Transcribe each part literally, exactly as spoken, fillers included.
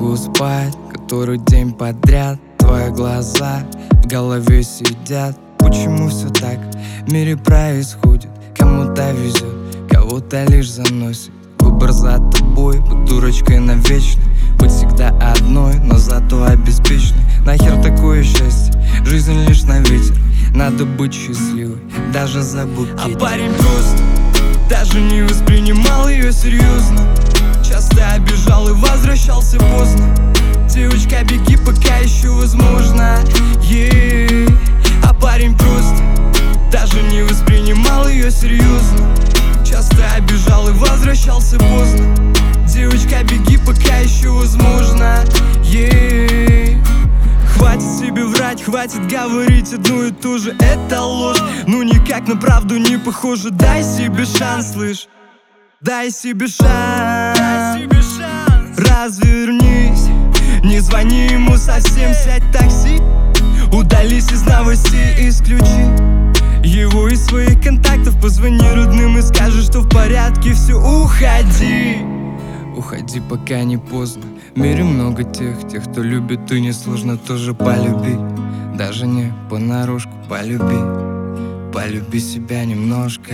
могу спать который день подряд. Твои глаза в голове сидят. Почему все так в мире происходит? Кому-то везет, кого-то лишь заносит. Выбор за тобой, быть дурочкой навечно. Быть всегда одной, но зато обеспеченной. Нахер такое счастье, жизнь лишь на ветер. Надо быть счастливой, даже за букет. А парень просто даже не воспринимал ее серьезно. Часто обижал и возвращался поздно. Девочка, беги, пока еще возможно. yeah. А парень просто даже не воспринимал ее серьезно. Часто обижал и возвращался поздно. Девочка, беги, пока еще возможно. yeah. Хватит себе врать, хватит говорить одну и ту же. Это ложь, ну никак на правду не похоже. Дай себе шанс, слышь. Дай себе шанс, дай себе шанс. Развернись, не звони ему совсем. Сядь в такси, удались из новостей, исключи его из своих контактов. Позвони родным и скажи, что в порядке все. Уходи, уходи, пока не поздно. В мире много тех, тех, кто любит, и несложно тоже полюбить. Даже не понарошку, полюби, полюби себя немножко.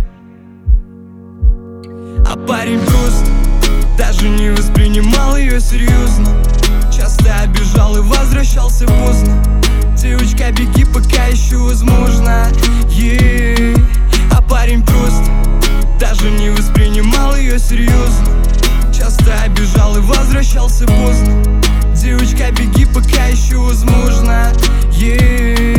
А парень просто даже не воспринимал ее серьезно. Часто обижал и возвращался поздно. Девочка, беги, пока еще возможно. yeah. А парень просто даже не воспринимал ее серьезно. Часто обижал и возвращался поздно. Девочка, беги, пока еще возможно. yeah.